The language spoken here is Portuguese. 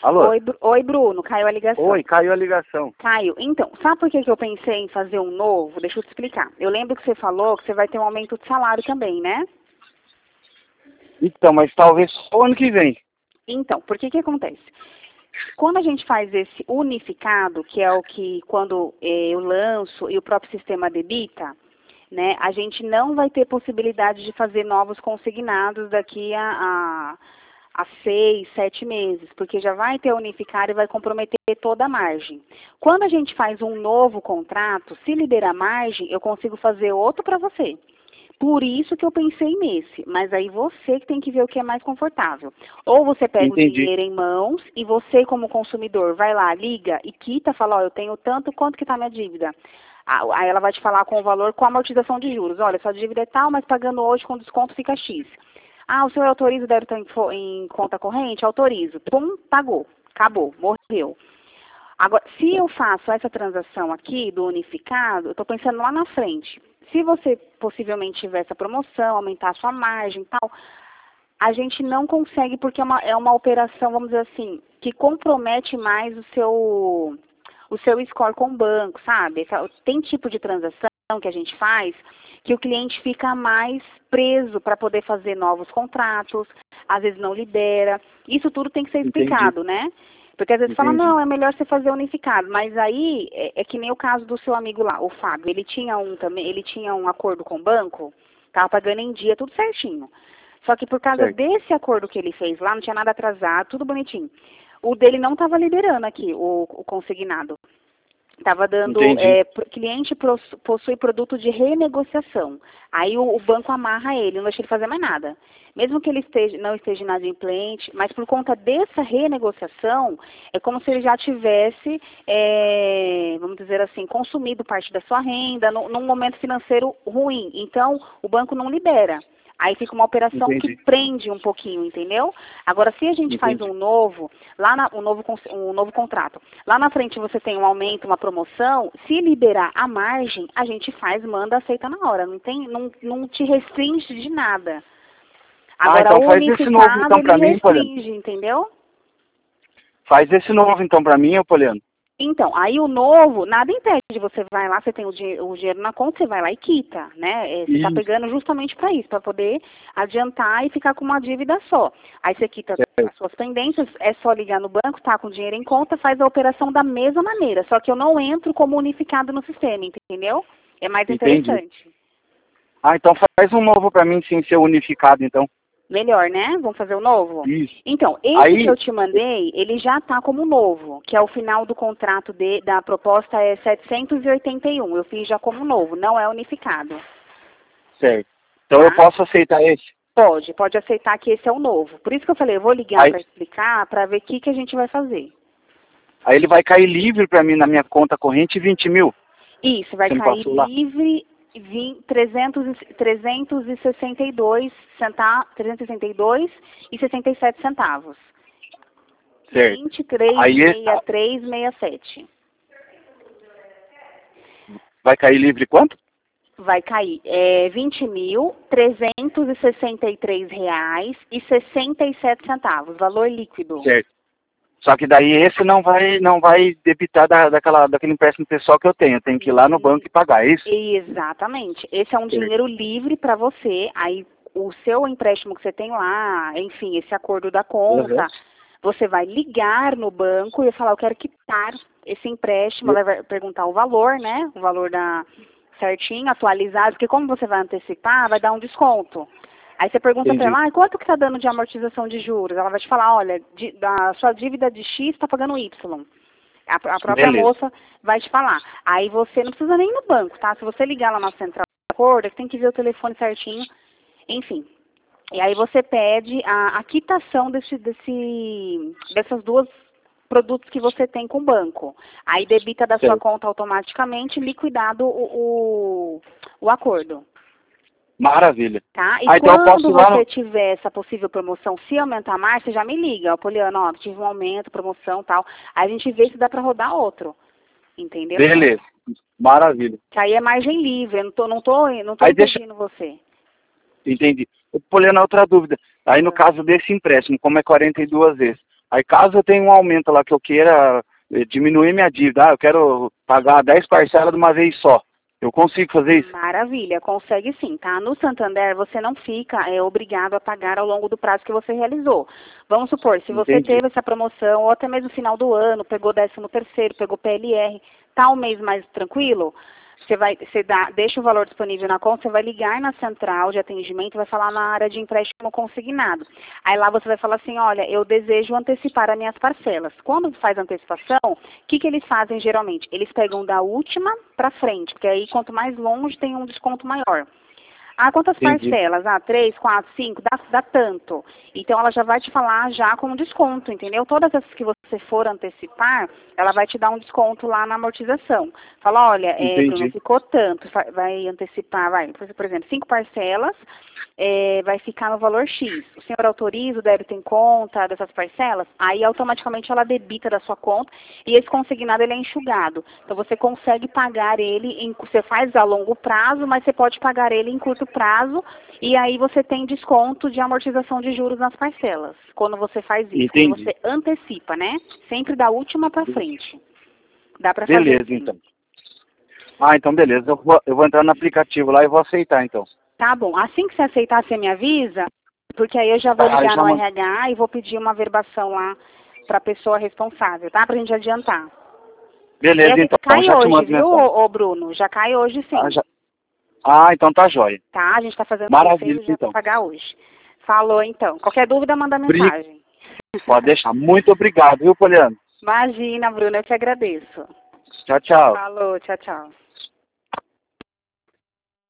Alô? Oi, Bruno, caiu a ligação. Oi, caiu a ligação. Caiu. Então, sabe por que eu pensei em fazer um novo? Deixa eu te explicar. Eu lembro que você falou que você vai ter um aumento de salário também, né? Então, mas talvez só o ano que vem. Então, por que acontece? Quando a gente faz esse unificado, que é o que quando eu lanço e o próprio sistema debita, né, a gente não vai ter possibilidade de fazer novos consignados daqui a 6, 7 meses, porque já vai ter unificado e vai comprometer toda a margem. Quando a gente faz um novo contrato, se liberar margem, eu consigo fazer outro para você. Por isso que eu pensei nesse, mas aí você que tem que ver o que é mais confortável. Ou você pega o dinheiro em mãos e você, como consumidor, vai lá, liga e quita, fala, ó, eu tenho tanto, quanto que está minha dívida? Aí ela vai te falar com o valor, com a amortização de juros. Olha, sua dívida é tal, mas pagando hoje com desconto fica X. O senhor autoriza o débito em conta corrente? Autorizo. Pum, pagou. Acabou, morreu. Agora, se eu faço essa transação aqui do unificado, eu estou pensando lá na frente. Se você possivelmente tiver essa promoção, aumentar a sua margem e tal, a gente não consegue porque é uma operação, vamos dizer assim, que compromete mais o seu score com o banco, sabe? Tem tipo de transação que a gente faz que o cliente fica mais preso para poder fazer novos contratos, às vezes não libera. Isso tudo tem que ser explicado, né? Porque às vezes fala, não, é melhor você fazer unificado. Mas aí é que nem o caso do seu amigo lá, o Fábio. Ele tinha um acordo com o banco, estava pagando em dia, tudo certinho. Só que por causa desse acordo que ele fez lá, não tinha nada atrasado, tudo bonitinho. O dele não estava liberando aqui, o consignado. Estava dando, cliente possui produto de renegociação. Aí o banco amarra ele, não deixa ele fazer mais nada. Mesmo que ele não esteja inadimplente, mas por conta dessa renegociação, é como se ele já tivesse, vamos dizer assim, consumido parte da sua renda num momento financeiro ruim. Então, o banco não libera. Aí fica uma operação que prende um pouquinho, entendeu? Agora, se a gente faz um novo, um novo contrato, lá na frente você tem um aumento, uma promoção, se liberar a margem, a gente faz, manda, aceita na hora. Não te restringe de nada. Agora, então faz esse novo, então, pra mim, restringe, entendeu? Faz esse novo, então, pra mim, Poliano. Então, aí o novo, nada impede, você vai lá, você tem o dinheiro na conta, você vai lá e quita, né? Você está pegando justamente para isso, para poder adiantar e ficar com uma dívida só. Aí você quita as suas pendências, é só ligar no banco, tá com o dinheiro em conta, faz a operação da mesma maneira, só que eu não entro como unificado no sistema, entendeu? É mais interessante. Então faz um novo para mim, sem ser unificado, então. Melhor, né? Vamos fazer o novo? Isso. Então, esse que eu te mandei, ele já está como novo, que é o final do contrato da proposta é 781. Eu fiz já como novo, não é unificado. Certo. Então eu posso aceitar esse? Pode aceitar que esse é o novo. Por isso que eu falei, eu vou ligar para explicar, para ver o que a gente vai fazer. Aí ele vai cair livre para mim na minha conta corrente 20 mil? Isso, vai cair livre 362 e 67 centavos. Certo. 23,6367. Vai cair livre quanto? Vai cair R$20.363,67, valor líquido. Certo. Só que daí esse não vai debitar daquele empréstimo pessoal que eu tenho. Eu tenho que ir lá no banco e pagar, é isso? Exatamente. Esse é um dinheiro livre para você. Aí o seu empréstimo que você tem lá, enfim, esse acordo da conta, você vai ligar no banco e falar, eu quero quitar esse empréstimo. Ela vai perguntar o valor, né? O valor certinho, atualizado, porque como você vai antecipar, vai dar um desconto. Aí você pergunta para ela, quanto que está dando de amortização de juros? Ela vai te falar, olha, da sua dívida de X está pagando Y. A própria moça vai te falar. Aí você não precisa nem ir no banco, tá? Se você ligar lá na central de acordo, tem que ver o telefone certinho. Enfim. E aí você pede a quitação dessas duas produtos que você tem com o banco. Aí debita da sua conta automaticamente, liquidado o acordo. Maravilha. Tá? E quando você tiver essa possível promoção, se aumentar mais, você já me liga. Poliano, ó, tive um aumento, promoção e tal. Aí a gente vê se dá para rodar outro. Entendeu? Beleza. Maravilha. Que aí é margem livre. Eu não tô impedindo você. Entendi. Poliano, outra dúvida. Aí no caso desse empréstimo, como é 42 vezes, Aí caso eu tenha um aumento lá que eu queira diminuir minha dívida, eu quero pagar 10 parcelas de uma vez só. Eu consigo fazer isso? Maravilha, consegue sim, tá? No Santander, você não fica obrigado a pagar ao longo do prazo que você realizou. Vamos supor, se você Entendi. teve essa promoção, ou até mesmo no final do ano, pegou 13º, pegou PLR, tá um mês mais tranquilo, deixa o valor disponível na conta, você vai ligar na central de atendimento, vai falar na área de empréstimo consignado. Aí lá você vai falar assim, olha, eu desejo antecipar as minhas parcelas. Quando faz antecipação, o que eles fazem geralmente? Eles pegam da última para frente, porque aí quanto mais longe tem um desconto maior. Ah, quantas Entendi. parcelas? Ah, 3, 4, 5, dá tanto. Então, ela já vai te falar já com desconto, entendeu? Todas as que você for antecipar, ela vai te dar um desconto lá na amortização. Fala, olha, Bruno, Entendi. ficou tanto, vai antecipar, por exemplo, 5 parcelas, vai ficar no valor X. O senhor autoriza o débito em conta dessas parcelas? Aí, automaticamente, ela debita da sua conta e esse consignado, ele é enxugado. Então, você consegue pagar ele, você faz a longo prazo, mas você pode pagar ele em curto prazo, e aí você tem desconto de amortização de juros nas parcelas, quando você faz isso, quando Entendi. você antecipa, né? Sempre da última para frente. Dá para fazer Beleza, sim. então. Ah, então beleza. Eu vou entrar no aplicativo lá e vou aceitar, então. Tá bom. Assim que você aceitar, você me avisa, porque aí eu já vou ligar Já no mando. RH e vou pedir uma verbação lá para a pessoa responsável, tá? Pra gente adiantar. Beleza, então. Cai Já te hoje, mando viu, mensagem. ô Bruno? Já cai hoje sim. Então tá jóia. Tá? A gente está fazendo Maravilha, já para então. pagar hoje. Falou, então. Qualquer dúvida, manda mensagem. Pode deixar. Muito obrigado, viu, Poliano? Imagina, Bruno, eu que agradeço. Tchau, tchau. Falou, tchau, tchau.